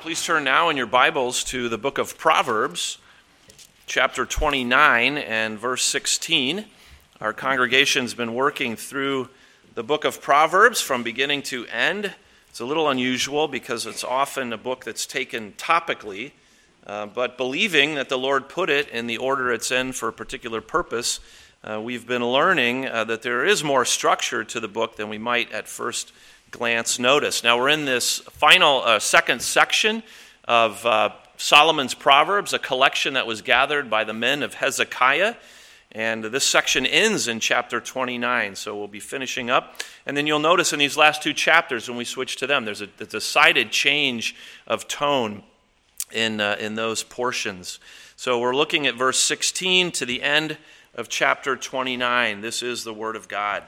Please turn now in your Bibles to the book of Proverbs, chapter 29 and verse 16. Our congregation's been working through the book of Proverbs from beginning to end. It's a little unusual because it's often a book that's taken topically, but believing that the Lord put it in the order it's in for a particular purpose, we've been learning that there is more structure to the book than we might at first glance notice. Now we're in this final second section of Solomon's Proverbs, a collection that was gathered by the men of Hezekiah, and this section ends in chapter 29, so we'll be finishing up. And then you'll notice in these last two chapters, when we switch to them, there's a decided change of tone in those portions. So we're looking at verse 16 to the end of chapter 29. This is the word of God.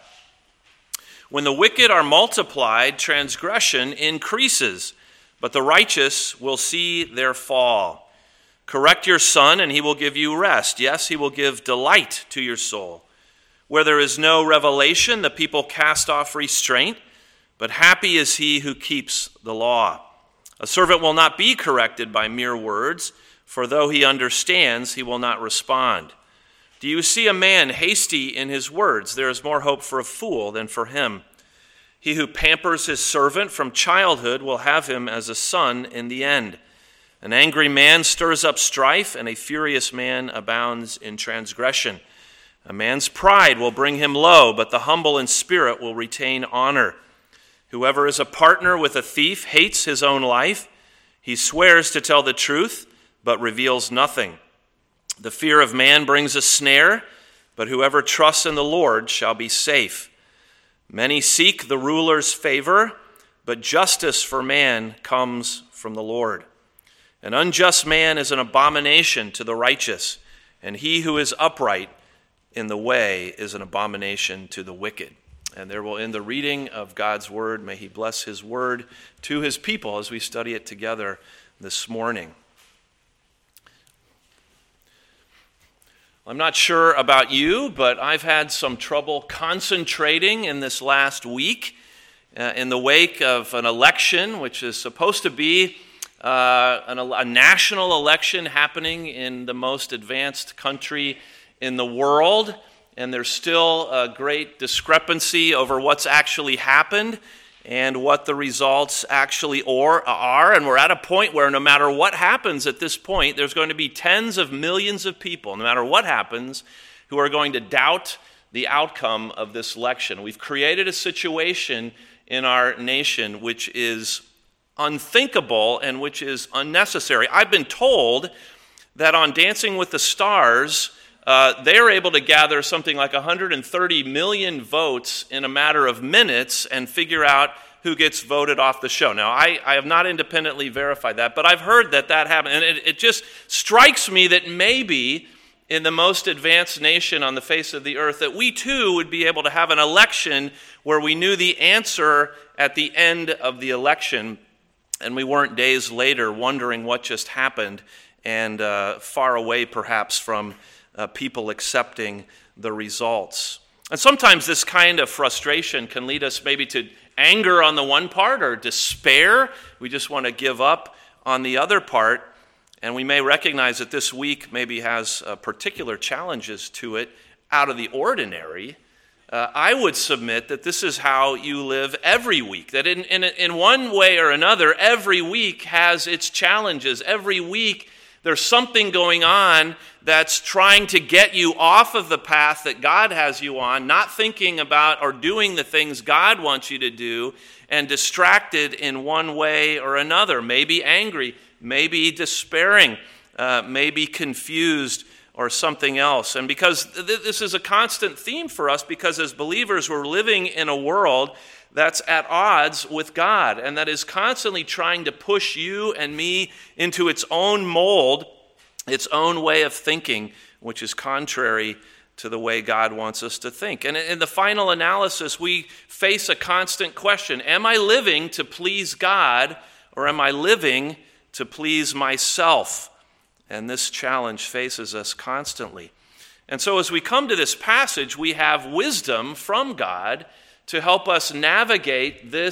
When the wicked are multiplied, transgression increases, but the righteous will see their fall. Correct your son, and he will give you rest. Yes, he will give delight to your soul. Where there is no revelation, the people cast off restraint, but happy is he who keeps the law. A servant will not be corrected by mere words, for though he understands, he will not respond. Do you see a man hasty in his words? There is more hope for a fool than for him. He who pampers his servant from childhood will have him as a son in the end. An angry man stirs up strife, and a furious man abounds in transgression. A man's pride will bring him low, but the humble in spirit will retain honor. Whoever is a partner with a thief hates his own life. He swears to tell the truth, but reveals nothing. The fear of man brings a snare, but whoever trusts in the Lord shall be safe. Many seek the ruler's favor, but justice for man comes from the Lord. An unjust man is an abomination to the righteous, and he who is upright in the way is an abomination to the wicked. And there will end the reading of God's word. May he bless his word to his people as we study it together this morning. I'm not sure about you, but I've had some trouble concentrating in this last week in the wake of an election, which is supposed to be a national election happening in the most advanced country in the world. And there's still a great discrepancy over what's actually happened and what the results actually are. And we're at a point where no matter what happens at this point, there's going to be tens of millions of people, no matter what happens, who are going to doubt the outcome of this election. We've created a situation in our nation which is unthinkable and which is unnecessary. I've been told that on Dancing with the Stars, they were able to gather something like 130 million votes in a matter of minutes and figure out who gets voted off the show. Now, I have not independently verified that, but I've heard that happened. And it just strikes me that maybe in the most advanced nation on the face of the earth, that we too would be able to have an election where we knew the answer at the end of the election, and we weren't days later wondering what just happened and far away perhaps from people accepting the results. And sometimes this kind of frustration can lead us maybe to anger on the one part or despair. We just want to give up on the other part. And we may recognize that this week maybe has particular challenges to it out of the ordinary. I would submit that this is how you live every week, that in one way or another, every week has its challenges. Every week there's something going on that's trying to get you off of the path that God has you on, not thinking about or doing the things God wants you to do, and distracted in one way or another, maybe angry, maybe despairing, maybe confused, or something else. And because this is a constant theme for us, because as believers we're living in a world that's at odds with God and that is constantly trying to push you and me into its own mold, its own way of thinking, which is contrary to the way God wants us to think. And in the final analysis, we face a constant question. Am I living to please God, or am I living to please myself? And this challenge faces us constantly. And so as we come to this passage, we have wisdom from God to help us navigate this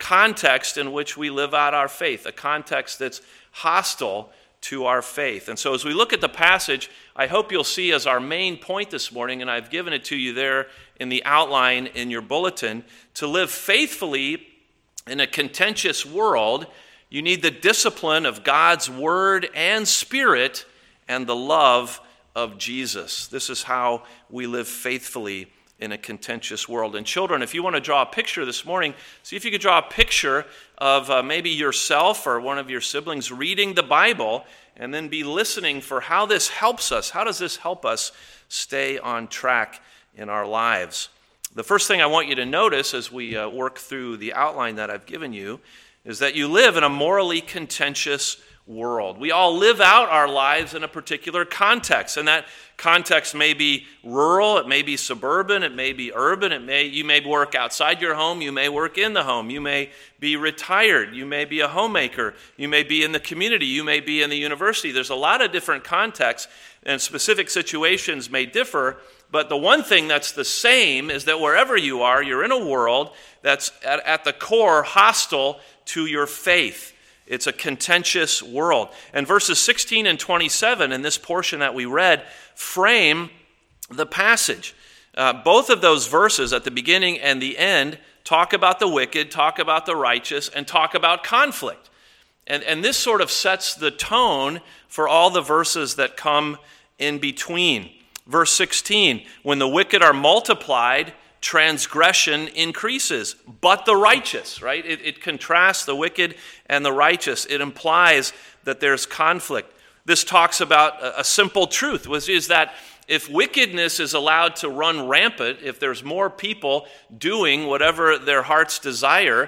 context in which we live out our faith, a context that's hostile to our faith. And so as we look at the passage, I hope you'll see as our main point this morning, and I've given it to you there in the outline in your bulletin, to live faithfully in a contentious world, you need the discipline of God's word and spirit and the love of Jesus. This is how we live faithfully in a contentious world. And children, if you want to draw a picture this morning, see if you could draw a picture of maybe yourself or one of your siblings reading the Bible, and then be listening for how this helps us. How does this help us stay on track in our lives? The first thing I want you to notice as we work through the outline that I've given you is that you live in a morally contentious world. We all live out our lives in a particular context, and that context may be rural, it may be suburban, it may be urban, you may work outside your home, you may work in the home, you may be retired, you may be a homemaker, you may be in the community, you may be in the university. There's a lot of different contexts, and specific situations may differ, but the one thing that's the same is that wherever you are, you're in a world that's at the core hostile to your faith. It's a contentious world. And verses 16 and 27 in this portion that we read frame the passage. Both of those verses at the beginning and the end talk about the wicked, talk about the righteous, and talk about conflict. And this sort of sets the tone for all the verses that come in between. Verse 16, when the wicked are multiplied, transgression increases, but the righteous, right? It contrasts the wicked and the righteous. It implies that there's conflict. This talks about a simple truth, which is that if wickedness is allowed to run rampant, if there's more people doing whatever their hearts desire,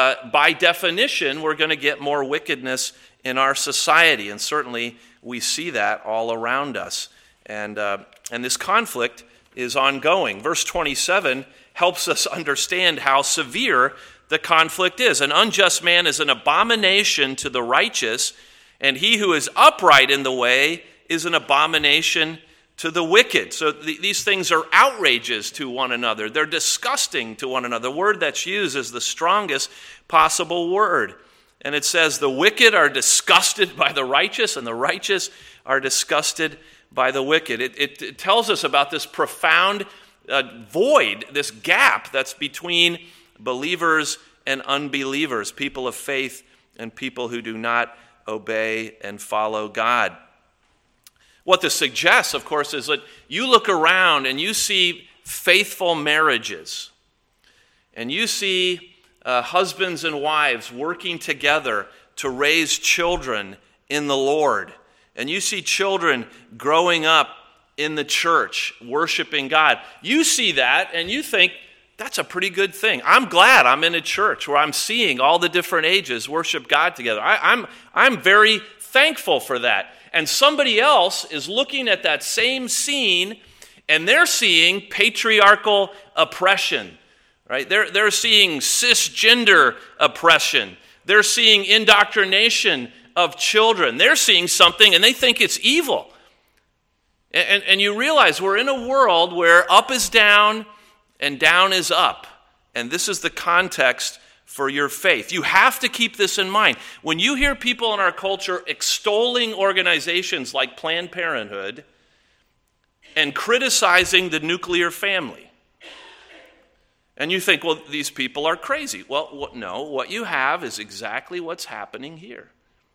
by definition, we're going to get more wickedness in our society. And certainly we see that all around us. And this conflict is ongoing. Verse 27 helps us understand how severe the conflict is. An unjust man is an abomination to the righteous, and he who is upright in the way is an abomination to the wicked. So these things are outrages to one another. They're disgusting to one another. The word that's used is the strongest possible word. And it says the wicked are disgusted by the righteous, and the righteous are disgusted by the wicked. It tells us about this profound void, this gap that's between believers and unbelievers, people of faith and people who do not obey and follow God. What this suggests, of course, is that you look around and you see faithful marriages, and you see husbands and wives working together to raise children in the Lord. And you see children growing up in the church, worshiping God. You see that and you think, that's a pretty good thing. I'm glad I'm in a church where I'm seeing all the different ages worship God together. I'm very thankful for that. And somebody else is looking at that same scene and they're seeing patriarchal oppression, right? They're seeing cisgender oppression. They're seeing indoctrination of children. They're seeing something and they think it's evil. And you realize we're in a world where up is down and down is up. And this is the context for your faith. You have to keep this in mind. When you hear people in our culture extolling organizations like Planned Parenthood and criticizing the nuclear family, and you think, well, these people are crazy. Well, no, what you have is exactly what's happening here.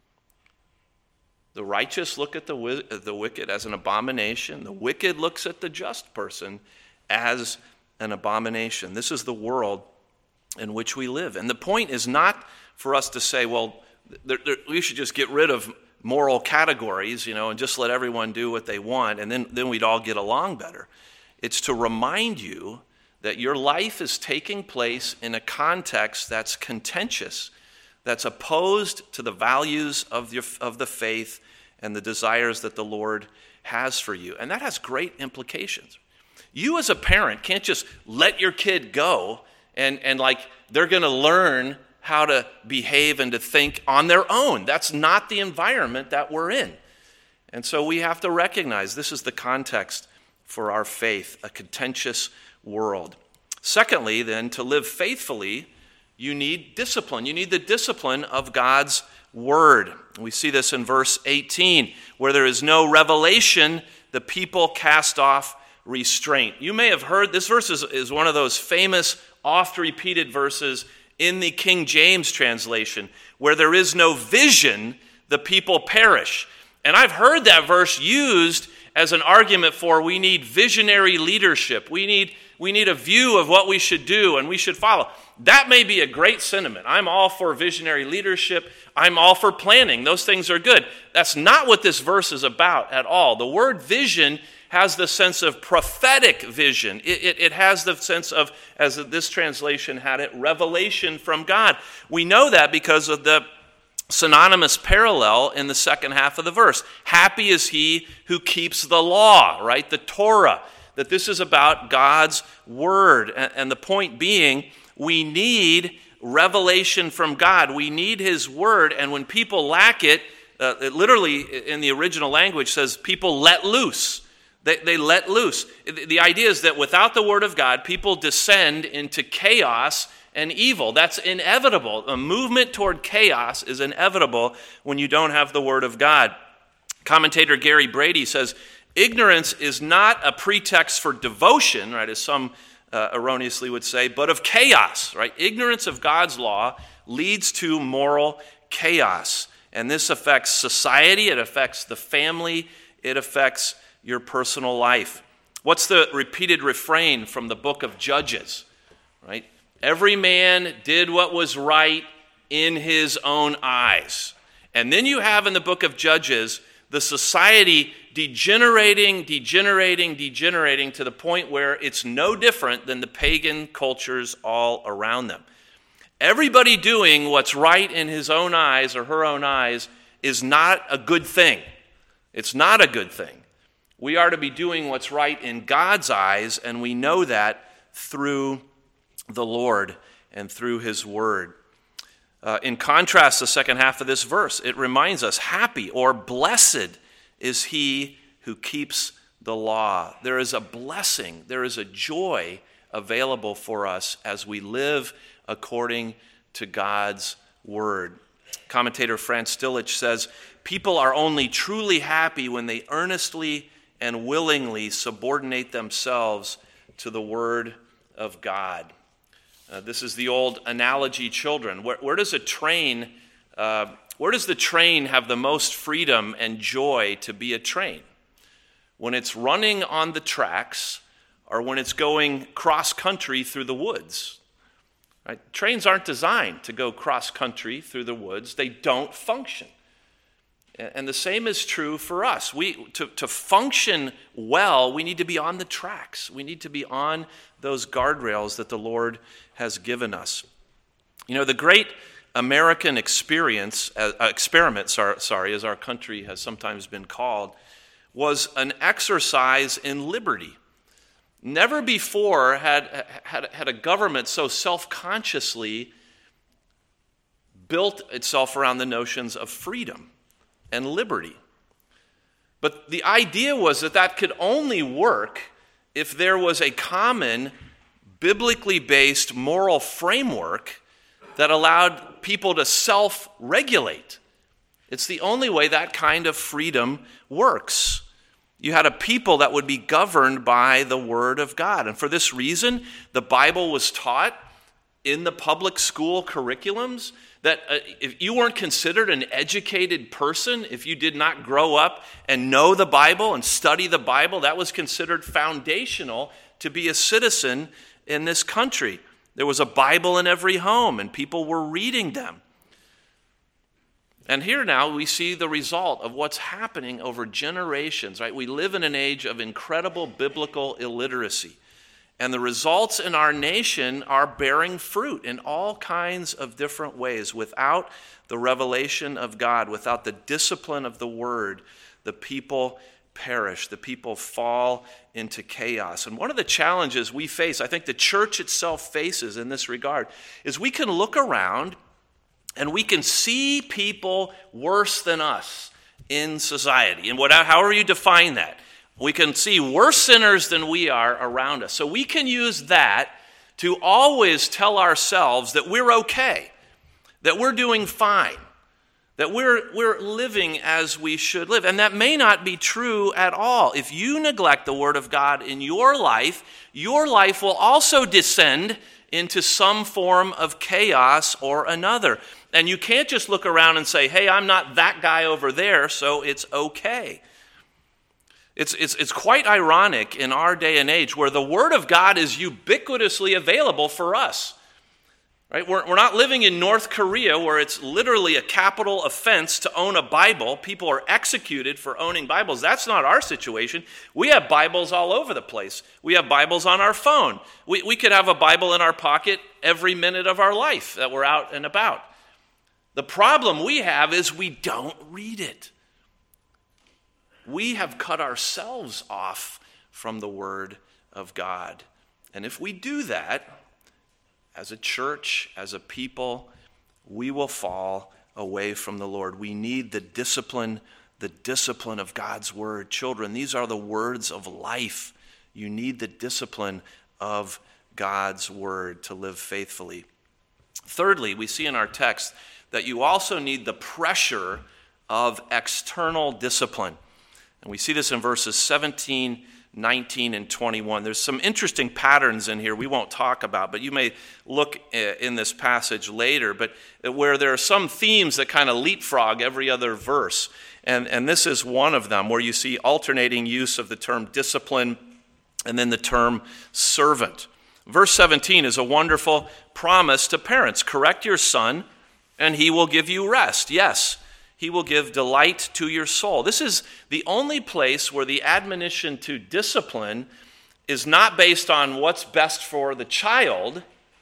The righteous look at the wicked as an abomination. The wicked looks at the just person as an abomination. This is the world in which we live. And the point is not for us to say, well, we should just get rid of moral categories, and just let everyone do what they want, and then we'd all get along better. It's to remind you that your life is taking place in a context that's contentious, that's opposed to the values of the faith and the desires that the Lord has for you. And that has great implications. You as a parent can't just let your kid go and like they're going to learn how to behave and to think on their own. That's not the environment that we're in. And so we have to recognize this is the context for our faith, a contentious world. Secondly, then, to live faithfully, you need discipline. You need the discipline of God's word. We see this in verse 18. Where there is no revelation, the people cast off restraint. You may have heard, this verse is one of those famous, oft-repeated verses in the King James translation. Where there is no vision, the people perish. And I've heard that verse used as an argument for we need visionary leadership. We need a view of what we should do and we should follow. That may be a great sentiment. I'm all for visionary leadership. I'm all for planning. Those things are good. That's not what this verse is about at all. The word vision has the sense of prophetic vision. It has the sense of, as this translation had it, revelation from God. We know that because of the synonymous parallel in the second half of the verse. Happy is he who keeps the law, right? The Torah. That this is about God's word. And the point being, we need revelation from God. We need his word. And when people lack it, it literally in the original language says people let loose. They let loose. The idea is that without the word of God, people descend into chaos and evil. That's inevitable. A movement toward chaos is inevitable when you don't have the word of God. Commentator Gary Brady says, ignorance is not a pretext for devotion, right, as some erroneously would say, but of chaos, right? Ignorance of God's law leads to moral chaos. And this affects society, it affects the family, it affects your personal life. What's the repeated refrain from the book of Judges, right? Every man did what was right in his own eyes. And then you have in the book of Judges the society degenerating to the point where it's no different than the pagan cultures all around them. Everybody doing what's right in his own eyes or her own eyes is not a good thing. It's not a good thing. We are to be doing what's right in God's eyes, and we know that through the Lord and through his word. In contrast, the second half of this verse, it reminds us, happy or blessed is he who keeps the law. There is a blessing, there is a joy available for us as we live according to God's word. Commentator Franz Stillage says, people are only truly happy when they earnestly and willingly subordinate themselves to the word of God. This is the old analogy, children. Where does the train have the most freedom and joy to be a train? When it's running on the tracks or when it's going cross-country through the woods? Right? Trains aren't designed to go cross-country through the woods. They don't function. And the same is true for us. To function well, we need to be on the tracks. We need to be on those guardrails that the Lord has given us. You know, the great American experiment, as our country has sometimes been called, was an exercise in liberty. Never before had a government so self-consciously built itself around the notions of freedom and liberty. But the idea was that could only work if there was a common, biblically based moral framework that allowed people to self-regulate. It's the only way that kind of freedom works. You had a people that would be governed by the Word of God. And for this reason, the Bible was taught in the public school curriculums, that if you weren't considered an educated person, if you did not grow up and know the Bible and study the Bible, that was considered foundational to be a citizen in this country. There was a Bible in every home, and people were reading them. And here now we see the result of what's happening over generations, right? We live in an age of incredible biblical illiteracy. And the results in our nation are bearing fruit in all kinds of different ways. Without the revelation of God, without the discipline of the Word, the people perish. The people fall into chaos. And one of the challenges we face, I think the church itself faces in this regard, is we can look around and we can see people worse than us in society. And however you define that, we can see worse sinners than we are around us. So we can use that to always tell ourselves that we're okay, that we're doing fine, that we're living as we should live. And that may not be true at all. If you neglect the Word of God in your life will also descend into some form of chaos or another. And you can't just look around and say, hey, I'm not that guy over there, so it's okay. It's quite ironic in our day and age where the Word of God is ubiquitously available for us. Right? We're not living in North Korea where it's literally a capital offense to own a Bible. People are executed for owning Bibles. That's not our situation. We have Bibles all over the place. We have Bibles on our phone. We could have a Bible in our pocket every minute of our life that we're out and about. The problem we have is we don't read it. We have cut ourselves off from the Word of God. And if we do that, as a church, as a people, we will fall away from the Lord. We need the discipline of God's Word. Children, these are the words of life. You need the discipline of God's Word to live faithfully. Thirdly, we see in our text that you also need the pressure of external discipline. And we see this in verses 17, 19, and 21. There's some interesting patterns in here we won't talk about, but you may look in this passage later, but where there are some themes that kind of leapfrog every other verse. And this is one of them, where you see alternating use of the term discipline and then the term servant. Verse 17 is a wonderful promise to parents. Correct your son, and he will give you rest. Yes, he will give delight to your soul. This is the only place where the admonition to discipline is not based on what's best for the child,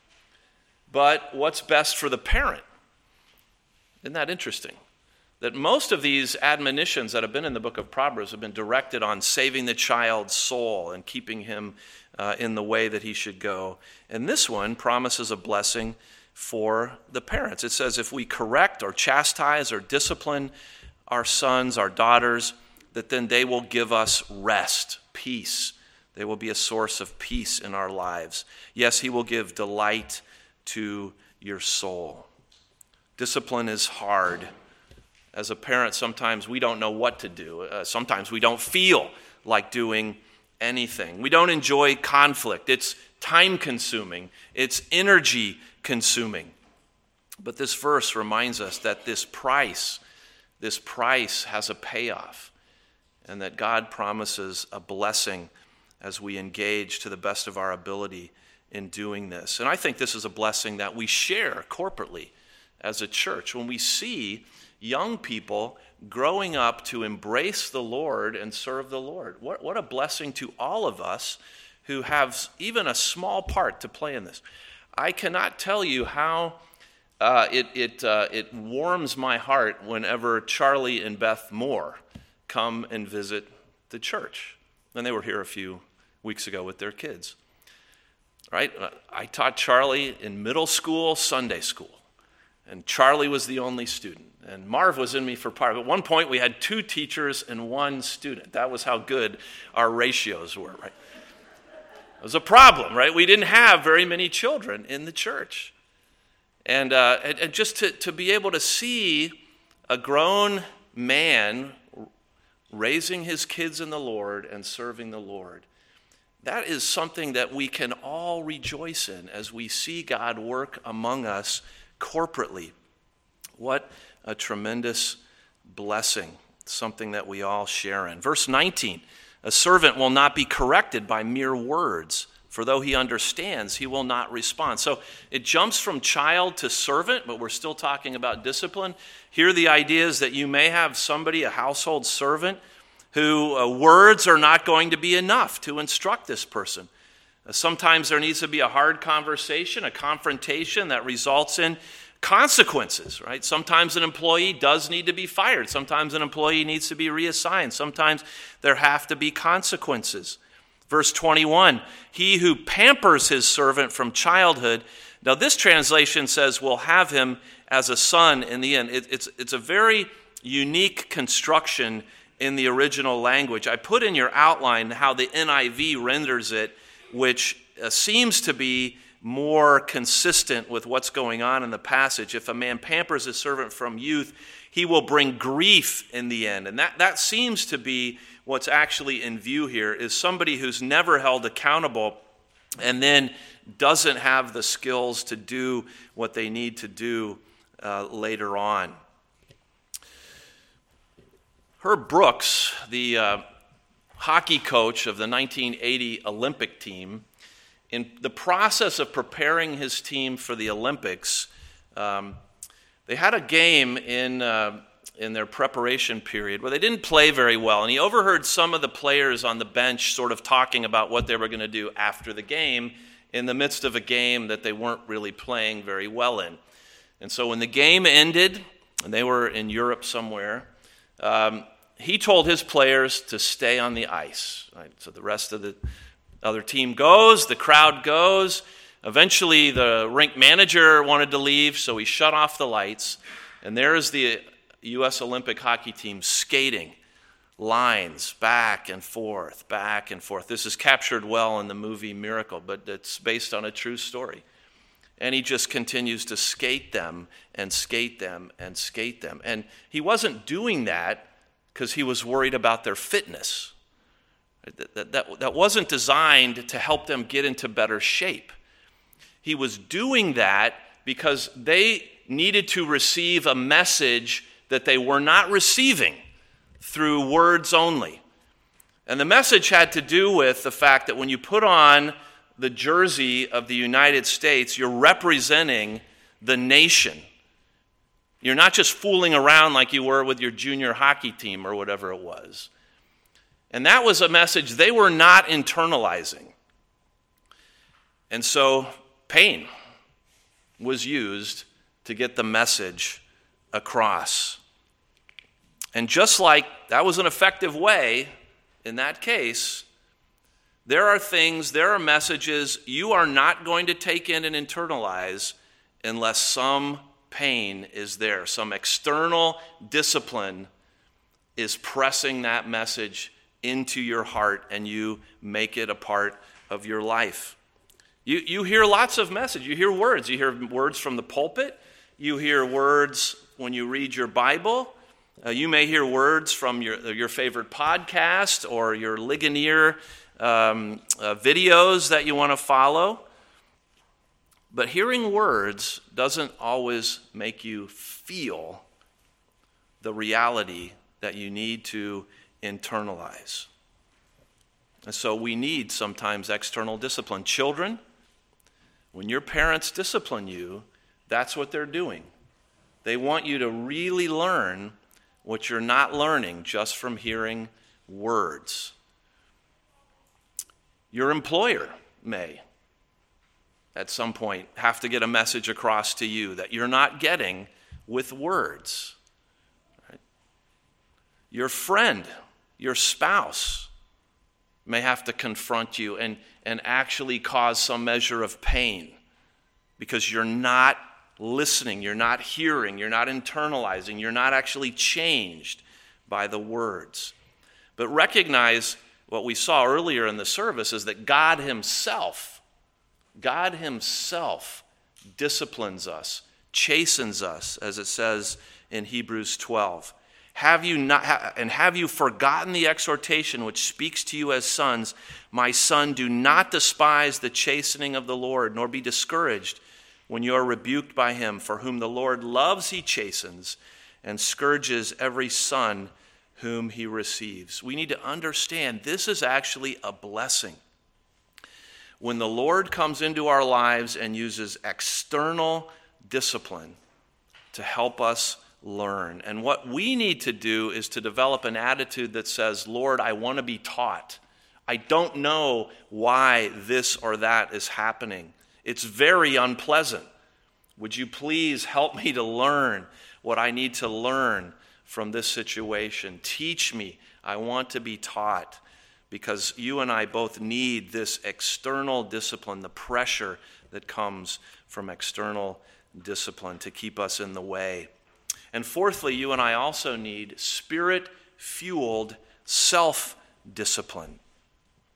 but what's best for the parent. Isn't that interesting? That most of these admonitions that have been in the book of Proverbs have been directed on saving the child's soul and keeping him in the way that he should go. And this one promises a blessing for the parents. It says if we correct or chastise or discipline our sons, our daughters, that then they will give us rest, peace. They will be a source of peace in our lives. Yes, he will give delight to your soul. Discipline is hard. As a parent, sometimes we don't know what to do. Sometimes we don't feel like doing anything. We don't enjoy conflict. It's time-consuming. It's energy-consuming. But this verse reminds us that this price has a payoff, and that God promises a blessing as we engage to the best of our ability in doing this. And I think this is a blessing that we share corporately as a church when we see young people growing up to embrace the Lord and serve the Lord. What a blessing to all of us who have even a small part to play in this. I cannot tell you how it warms my heart whenever Charlie and Beth Moore come and visit the church. And they were here a few weeks ago with their kids. Right? I taught Charlie in middle school, Sunday school. And Charlie was the only student. And Marv was in me for part. At one point, we had 2 teachers and 1 student. That was how good our ratios were, right? It was a problem, right? We didn't have very many children in the church. And just to be able to see a grown man raising his kids in the Lord and serving the Lord, that is something that we can all rejoice in as we see God work among us corporately. What a tremendous blessing, something that we all share in. Verse 19, a servant will not be corrected by mere words, for though he understands, he will not respond. So it jumps from child to servant, but we're still talking about discipline. Here the idea is that you may have somebody, a household servant, who words are not going to be enough to instruct this person. Sometimes there needs to be a hard conversation, a confrontation that results in consequences, right? Sometimes an employee does need to be fired. Sometimes an employee needs to be reassigned. Sometimes there have to be consequences. Verse 21, he who pampers his servant from childhood. Now this translation says will have him as a son in the end. It's a very unique construction in the original language. I put in your outline how the NIV renders it, which seems to be more consistent with what's going on in the passage. If a man pampers his servant from youth, he will bring grief in the end. And that seems to be what's actually in view here, is somebody who's never held accountable and then doesn't have the skills to do what they need to do later on. Herb Brooks, the hockey coach of the 1980 Olympic team, in the process of preparing his team for the Olympics, they had a game in their preparation period where they didn't play very well, and he overheard some of the players on the bench sort of talking about what they were going to do after the game in the midst of a game that they weren't really playing very well in. And so when the game ended, and they were in Europe somewhere, he told his players to stay on the ice. Right? So the rest of the other team goes, the crowd goes. Eventually, the rink manager wanted to leave, so he shut off the lights. And there is the U.S. Olympic hockey team skating lines back and forth, back and forth. This is captured well in the movie Miracle, but it's based on a true story. And he just continues to skate them and skate them and skate them. And he wasn't doing that because he was worried about their fitness. That wasn't designed to help them get into better shape. He was doing that because they needed to receive a message that they were not receiving through words only. And the message had to do with the fact that when you put on the jersey of the United States, you're representing the nation. You're not just fooling around like you were with your junior hockey team or whatever it was. And that was a message they were not internalizing. And so pain was used to get the message across. And just like that was an effective way in that case, there are messages you are not going to take in and internalize unless some pain is there. Some external discipline is pressing that message into your heart, and you make it a part of your life. You hear lots of messages. You hear words. You hear words from the pulpit. You hear words when you read your Bible. You may hear words from your favorite podcast or your Ligonier videos that you want to follow. But hearing words doesn't always make you feel the reality that you need to internalize. And so we need sometimes external discipline. Children, when your parents discipline you, that's what they're doing. They want you to really learn what you're not learning just from hearing words. Your employer may, at some point, have to get a message across to you that you're not getting with words. Right? Your friend, your spouse, may have to confront you and actually cause some measure of pain because you're not listening, you're not hearing, you're not internalizing, you're not actually changed by the words. But recognize what we saw earlier in the service is that God Himself disciplines us, chastens us, as it says in Hebrews 12. Have you forgotten the exhortation which speaks to you as sons? My son, do not despise the chastening of the Lord, nor be discouraged when you are rebuked by Him. For whom the Lord loves, He chastens, and scourges every son whom He receives. We need to understand this is actually a blessing. When the Lord comes into our lives and uses external discipline to help us learn. And what we need to do is to develop an attitude that says, Lord, I want to be taught. I don't know why this or that is happening. It's very unpleasant. Would you please help me to learn what I need to learn from this situation? Teach me. I want to be taught. Because you and I both need this external discipline, the pressure that comes from external discipline to keep us in the way. And fourthly, you and I also need spirit-fueled self-discipline.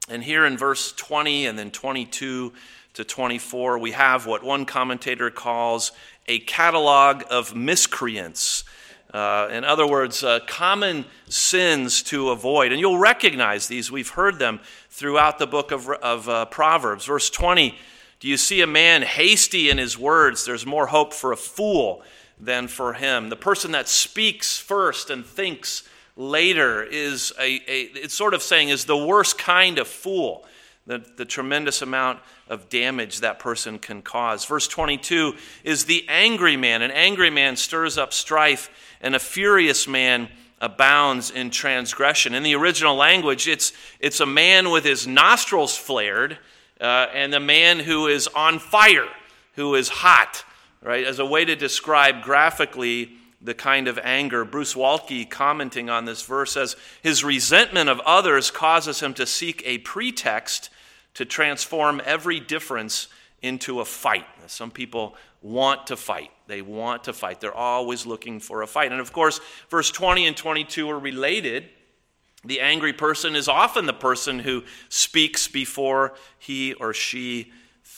And here in verse 20 and then 22 to 24, we have what one commentator calls a catalog of miscreants. In other words, common sins to avoid. And you'll recognize these. We've heard them throughout the book of Proverbs. Verse 20, do you see a man hasty in his words? There's more hope for a fool than for him. The person that speaks first and thinks later is it's sort of saying is the worst kind of fool. The tremendous amount of damage that person can cause. Verse 22 is the angry man. An angry man stirs up strife, and a furious man abounds in transgression. In the original language, it's a man with his nostrils flared, and a man who is on fire, who is hot, right? As a way to describe graphically the kind of anger. Bruce Waltke, commenting on this verse, says, his resentment of others causes him to seek a pretext to transform every difference into a fight. Some people want to fight. They want to fight. They're always looking for a fight. And of course, verse 20 and 22 are related. The angry person is often the person who speaks before he or she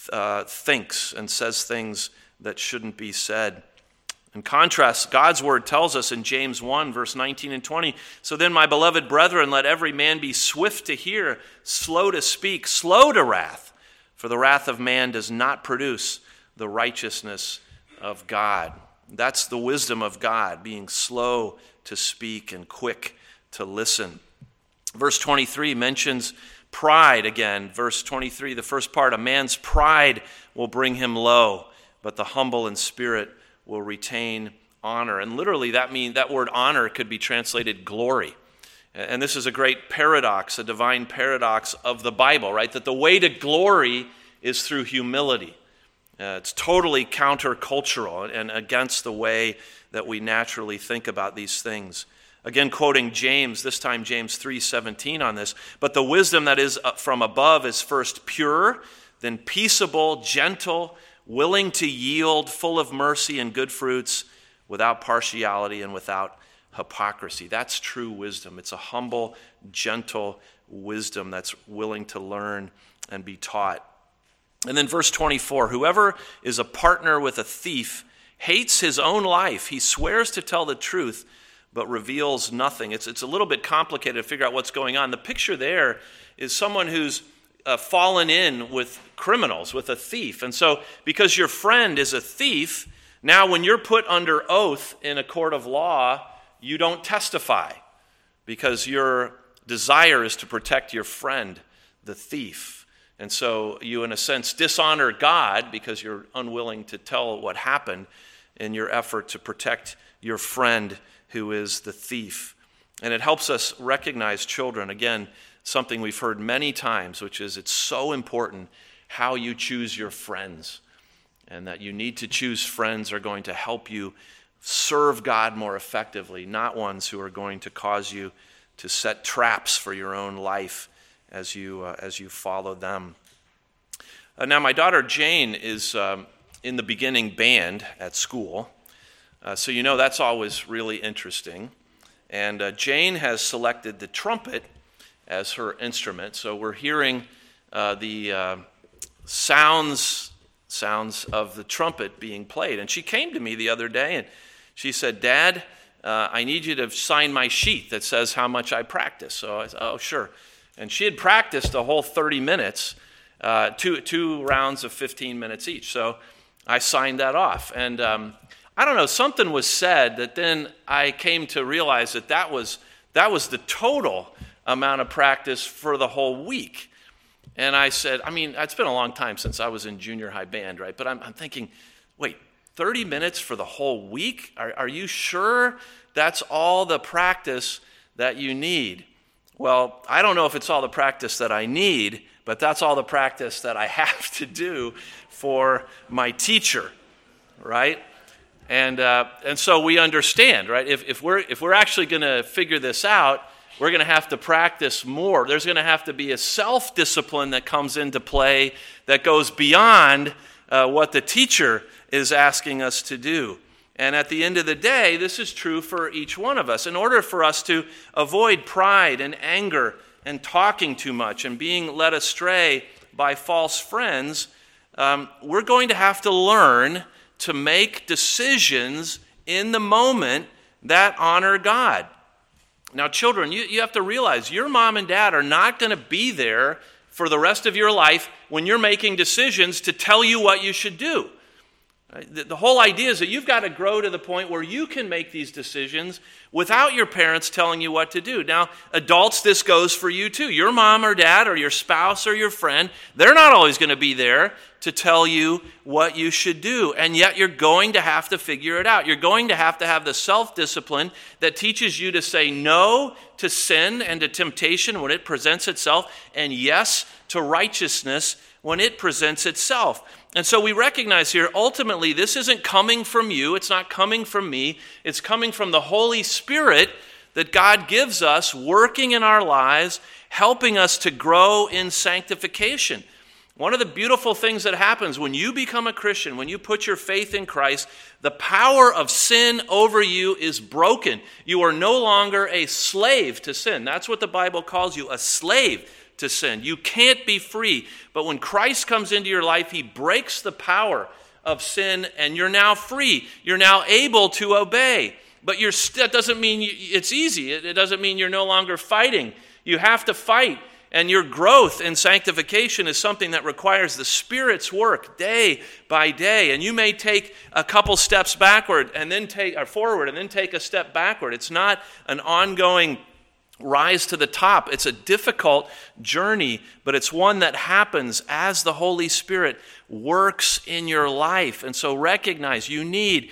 thinks and says things that shouldn't be said. In contrast, God's word tells us in James 1, verse 19 and 20, so then, my beloved brethren, let every man be swift to hear, slow to speak, slow to wrath, for the wrath of man does not produce the righteousness of God. That's the wisdom of God, being slow to speak and quick to listen. Verse 23 mentions pride again. Verse 23, the first part, a man's pride will bring him low, but the humble in spirit will retain honor. And literally that word honor could be translated glory. And this is a great paradox, a divine paradox of the Bible, right? That the way to glory is through humility. It's totally countercultural and against the way that we naturally think about these things. Again, quoting James, this time James 3:17 on this, but the wisdom that is from above is first pure, then peaceable, gentle, willing to yield, full of mercy and good fruits, without partiality and without hypocrisy. That's true wisdom. It's a humble, gentle wisdom that's willing to learn and be taught. And then verse 24, whoever is a partner with a thief hates his own life. He swears to tell the truth, but reveals nothing. It's a little bit complicated to figure out what's going on. The picture there is someone who's fallen in with criminals, with a thief. And so because your friend is a thief, now when you're put under oath in a court of law, you don't testify because your desire is to protect your friend, the thief. And so you, in a sense, dishonor God because you're unwilling to tell what happened in your effort to protect your friend who is the thief. And it helps us recognize children, again, something we've heard many times, which is it's so important how you choose your friends, and that you need to choose friends who are going to help you serve God more effectively, not ones who are going to cause you to set traps for your own life as you follow them. Now, my daughter Jane is in the beginning band at school, so you know that's always really interesting. And Jane has selected the trumpet as her instrument. So we're hearing the sounds of the trumpet being played. And she came to me the other day and she said, Dad, I need you to sign my sheet that says how much I practice. So I said, oh, sure. And she had practiced a whole 30 minutes, two rounds of 15 minutes each. So I signed that off. And I don't know, something was said that then I came to realize that was the total amount of practice for the whole week. And I said, it's been a long time since I was in junior high band, right? But I'm thinking, wait, 30 minutes for the whole week? Are you sure that's all the practice that you need? Well, I don't know if it's all the practice that I need, but that's all the practice that I have to do for my teacher, right? And so we understand, right? If we're actually going to figure this out, we're going to have to practice more. There's going to have to be a self-discipline that comes into play that goes beyond what the teacher is asking us to do. And at the end of the day, this is true for each one of us. In order for us to avoid pride and anger and talking too much and being led astray by false friends, we're going to have to learn to make decisions in the moment that honor God. Now, children, you have to realize your mom and dad are not going to be there for the rest of your life when you're making decisions to tell you what you should do. The whole idea is that you've got to grow to the point where you can make these decisions without your parents telling you what to do. Now, adults, this goes for you too. Your mom or dad or your spouse or your friend, they're not always going to be there to tell you what you should do. And yet you're going to have to figure it out. You're going to have the self-discipline that teaches you to say no to sin and to temptation when it presents itself, and yes to righteousness when it presents itself. And so we recognize here, ultimately, this isn't coming from you. It's not coming from me. It's coming from the Holy Spirit that God gives us, working in our lives, helping us to grow in sanctification. One of the beautiful things that happens when you become a Christian, when you put your faith in Christ, the power of sin over you is broken. You are no longer a slave to sin. That's what the Bible calls you, a slave to sin. You can't be free. But when Christ comes into your life, he breaks the power of sin, and you're now free. You're now able to obey. But that doesn't mean it's easy. It doesn't mean you're no longer fighting. You have to fight. And your growth in sanctification is something that requires the Spirit's work day by day. And you may take a couple steps backward and then forward and then take a step backward. It's not an ongoing rise to the top. It's a difficult journey, but it's one that happens as the Holy Spirit works in your life. And so recognize you need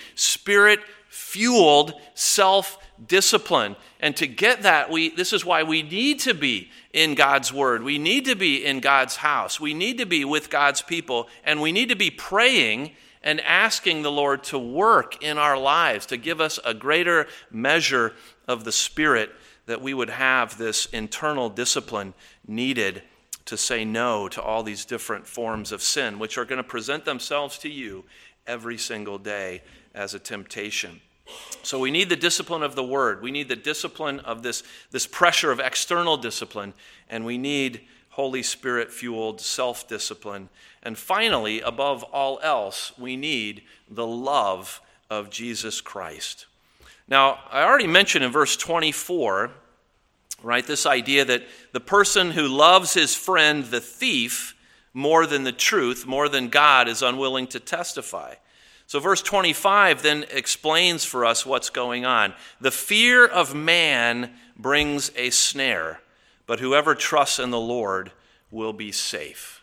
Spirit-fueled self-discipline. And to get that, this is why we need to be in God's Word. We need to be in God's house. We need to be with God's people. And we need to be praying and asking the Lord to work in our lives, to give us a greater measure of the Spirit, that we would have this internal discipline needed to say no to all these different forms of sin, which are going to present themselves to you every single day as a temptation. So we need the discipline of the Word. We need the discipline of this pressure of external discipline, and we need Holy Spirit-fueled self-discipline. And finally, above all else, we need the love of Jesus Christ. Now, I already mentioned in verse 24, right, this idea that the person who loves his friend, the thief, more than the truth, more than God, is unwilling to testify. So verse 25 then explains for us what's going on. The fear of man brings a snare, but whoever trusts in the Lord will be safe.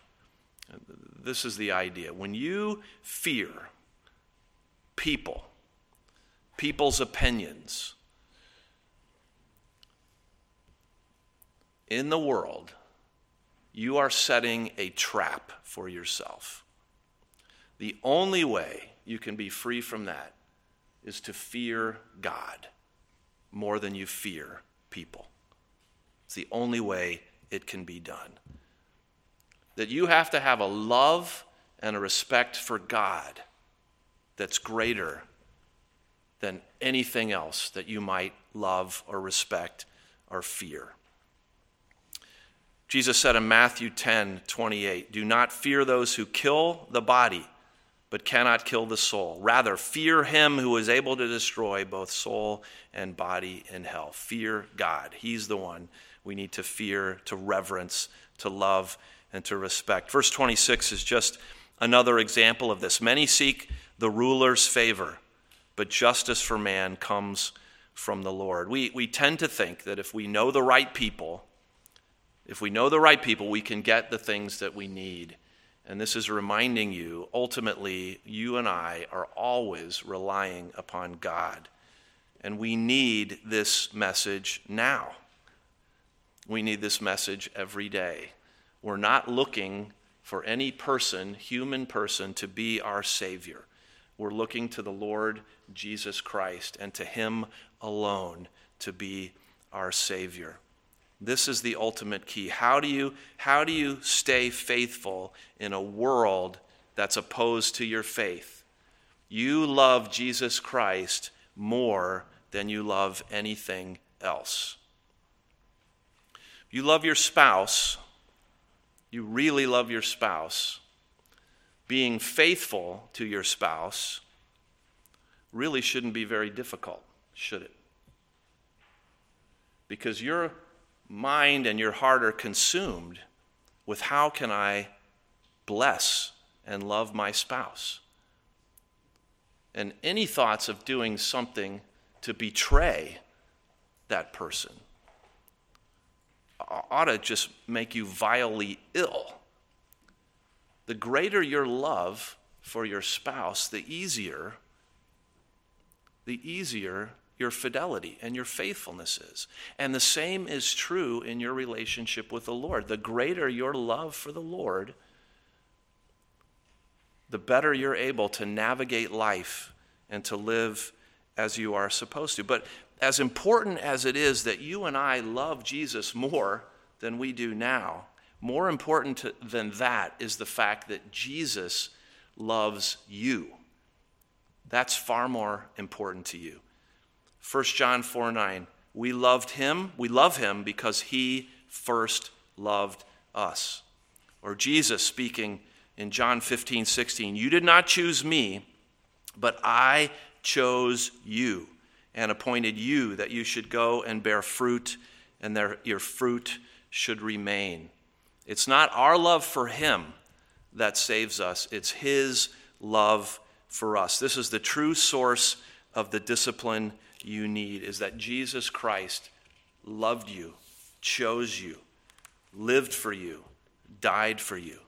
This is the idea. When you fear people's opinions in the world, you are setting a trap for yourself. The only way you can be free from that is to fear God more than you fear people. It's the only way it can be done. That you have to have a love and a respect for God that's greater than anything else that you might love or respect or fear. Jesus said in Matthew 10:28, "Do not fear those who kill the body, but cannot kill the soul. Rather, fear him who is able to destroy both soul and body in hell." Fear God. He's the one we need to fear, to reverence, to love, and to respect. Verse 26 is just another example of this. Many seek the ruler's favor, but justice for man comes from the Lord. We tend to think that if we know the right people, we can get the things that we need. And this is reminding you, ultimately, you and I are always relying upon God. And we need this message now. We need this message every day. We're not looking for any person, human person, to be our Savior. We're looking to the Lord Jesus Christ and to him alone to be our Savior. This is the ultimate key. How do you stay faithful in a world that's opposed to your faith? You love Jesus Christ more than you love anything else. You love your spouse, you really love your spouse, being faithful to your spouse really shouldn't be very difficult, should it? Because your mind and your heart are consumed with how can I bless and love my spouse? And any thoughts of doing something to betray that person ought to just make you vilely ill. The greater your love for your spouse, the easier your fidelity and your faithfulness is. And the same is true in your relationship with the Lord. The greater your love for the Lord, the better you're able to navigate life and to live as you are supposed to. But as important as it is that you and I love Jesus more than we do now, more important than that is the fact that Jesus loves you. That's far more important to you. 1 John 4:9, we love him because he first loved us. Or Jesus speaking in John 15:16, you did not choose me, but I chose you and appointed you that you should go and bear fruit, and your fruit should remain. It's not our love for him that saves us. It's his love for us. This is the true source of the discipline you need, is that Jesus Christ loved you, chose you, lived for you, died for you.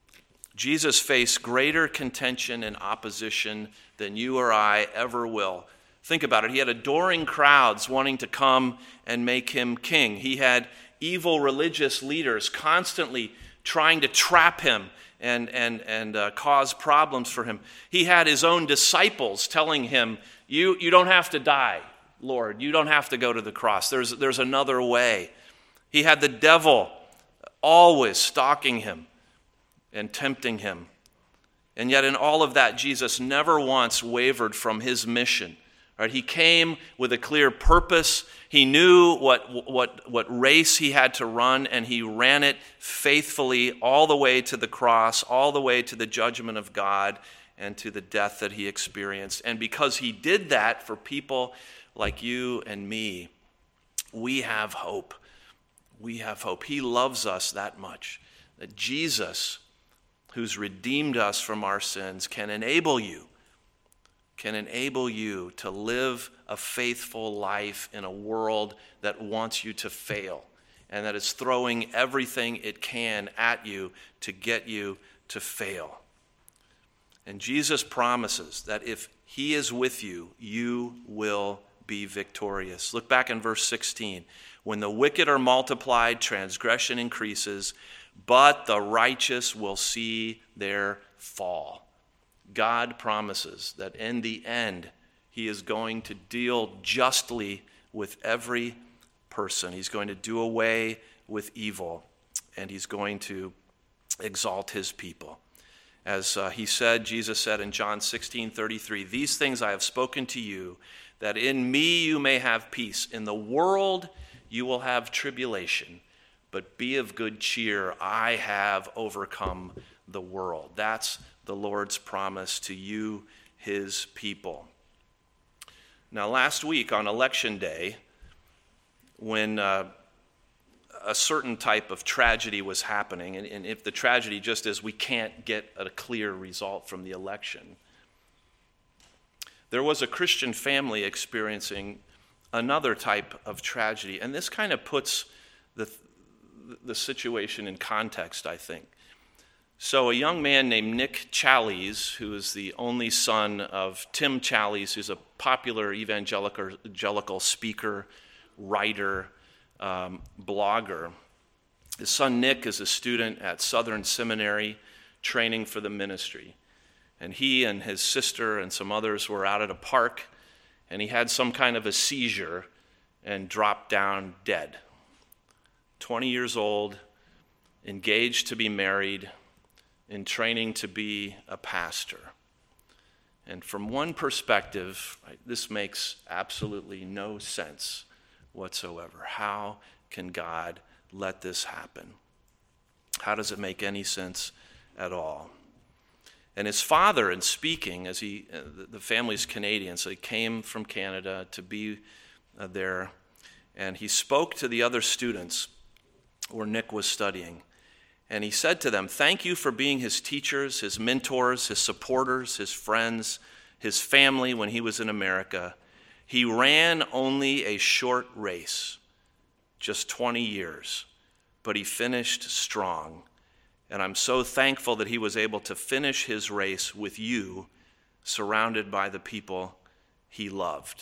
Jesus faced greater contention and opposition than you or I ever will. Think about it. He had adoring crowds wanting to come and make him king. He had evil religious leaders constantly trying to trap him and cause problems for him. He had his own disciples telling him, you don't have to die, Lord. You don't have to go to the cross. There's another way. He had the devil always stalking him and tempting him. And yet in all of that, Jesus never once wavered from his mission. Right? He came with a clear purpose. He knew what race he had to run, and he ran it faithfully all the way to the cross, all the way to the judgment of God and to the death that he experienced. And because he did that for people like you and me, we have hope. We have hope. He loves us that much, that Jesus, who's redeemed us from our sins, can enable you to live a faithful life in a world that wants you to fail and that is throwing everything it can at you to get you to fail. And Jesus promises that if he is with you, you will be victorious. Look back in verse 16. When the wicked are multiplied, transgression increases, but the righteous will see their fall. God promises that in the end, he is going to deal justly with every person. He's going to do away with evil, and he's going to exalt his people. As Jesus said in John 16:33, these things I have spoken to you, that in me you may have peace. In the world you will have tribulation, but be of good cheer. I have overcome the world. That's the Lord's promise to you, his people. Now, last week on Election Day, when a certain type of tragedy was happening, and if the tragedy just is we can't get a clear result from the election, there was a Christian family experiencing another type of tragedy, and this kind of puts the situation in context, I think. So a young man named Nick Challies, who is the only son of Tim Challies, who's a popular evangelical speaker, writer, blogger. His son Nick is a student at Southern Seminary, training for the ministry. And he and his sister and some others were out at a park, and he had some kind of a seizure and dropped down dead. 20 years old, engaged to be married, in training to be a pastor. And from one perspective, this makes absolutely no sense whatsoever. How can God let this happen? How does it make any sense at all? And his father, in speaking, as the family's Canadian, so he came from Canada to be there, and he spoke to the other students where Nick was studying. And he said to them, "Thank you for being his teachers, his mentors, his supporters, his friends, his family when he was in America. He ran only a short race, just 20 years, but he finished strong. And I'm so thankful that he was able to finish his race with you, surrounded by the people he loved."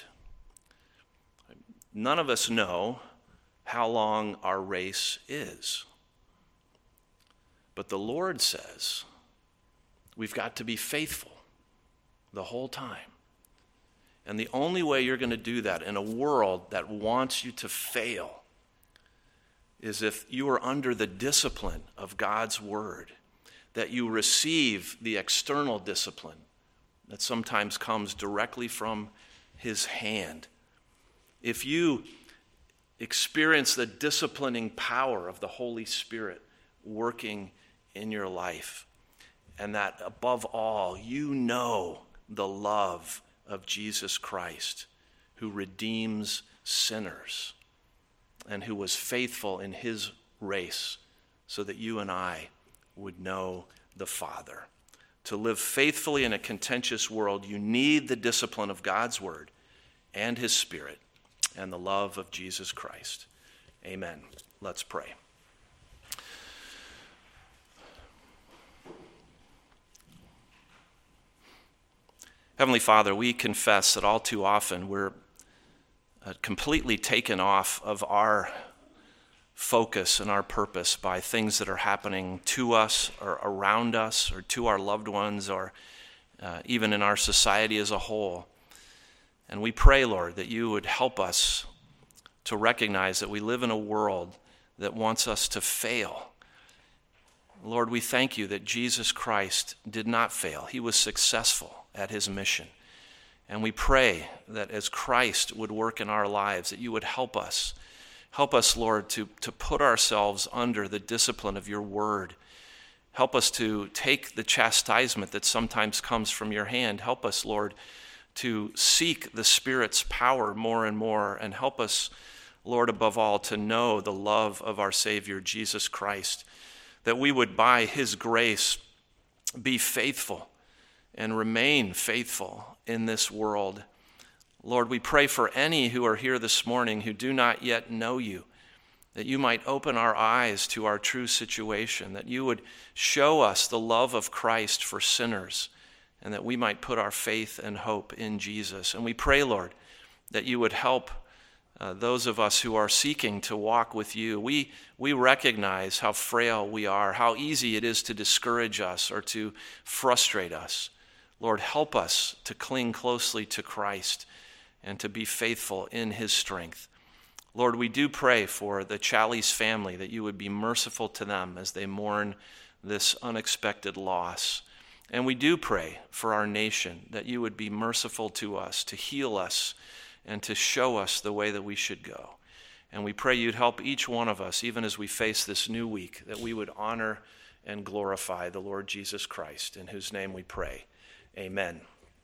None of us know how long our race is. But the Lord says we've got to be faithful the whole time. And the only way you're going to do that in a world that wants you to fail is if you are under the discipline of God's word, that you receive the external discipline that sometimes comes directly from his hand. If you experience the disciplining power of the Holy Spirit working in your life, and that above all, you know the love of Jesus Christ, who redeems sinners and who was faithful in his race so that you and I would know the Father. To live faithfully in a contentious world, you need the discipline of God's word and his Spirit and the love of Jesus Christ. Amen. Let's pray. Heavenly Father, we confess that all too often we're completely taken off of our focus and our purpose by things that are happening to us or around us or to our loved ones or even in our society as a whole. And we pray, Lord, that you would help us to recognize that we live in a world that wants us to fail. Lord, we thank you that Jesus Christ did not fail. He was successful at his mission. And we pray that as Christ would work in our lives, that you would help us. Help us, Lord, to put ourselves under the discipline of your word. Help us to take the chastisement that sometimes comes from your hand. Help us, Lord, to seek the Spirit's power more and more. And help us, Lord, above all, to know the love of our Savior, Jesus Christ, that we would, by his grace, be faithful and remain faithful in this world. Lord, we pray for any who are here this morning who do not yet know you, that you might open our eyes to our true situation, that you would show us the love of Christ for sinners, and that we might put our faith and hope in Jesus. And we pray, Lord, that you would help those of us who are seeking to walk with you. We recognize how frail we are, how easy it is to discourage us or to frustrate us. Lord, help us to cling closely to Christ and to be faithful in his strength. Lord, we do pray for the Chalice family, that you would be merciful to them as they mourn this unexpected loss. And we do pray for our nation, that you would be merciful to us, to heal us, and to show us the way that we should go. And we pray you'd help each one of us, even as we face this new week, that we would honor and glorify the Lord Jesus Christ, in whose name we pray. Amen.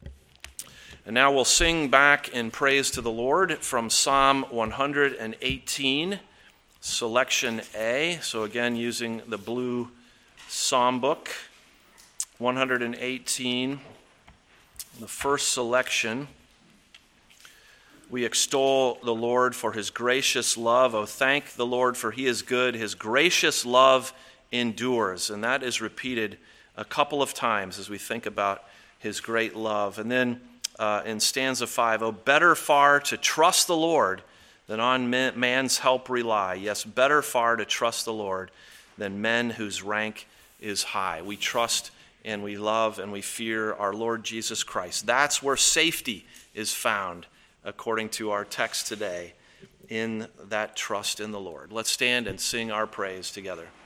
And now we'll sing back in praise to the Lord from Psalm 118, selection A. So again, using the blue psalm book, 118, the first selection. We extol the Lord for his gracious love. Oh, thank the Lord, for he is good. His gracious love endures. And that is repeated a couple of times as we think about his great love. And then in stanza 5, oh, better far to trust the Lord than on man's help rely. Yes, better far to trust the Lord than men whose rank is high. We trust and we love and we fear our Lord Jesus Christ. That's where safety is found, according to our text today, in that trust in the Lord. Let's stand and sing our praise together.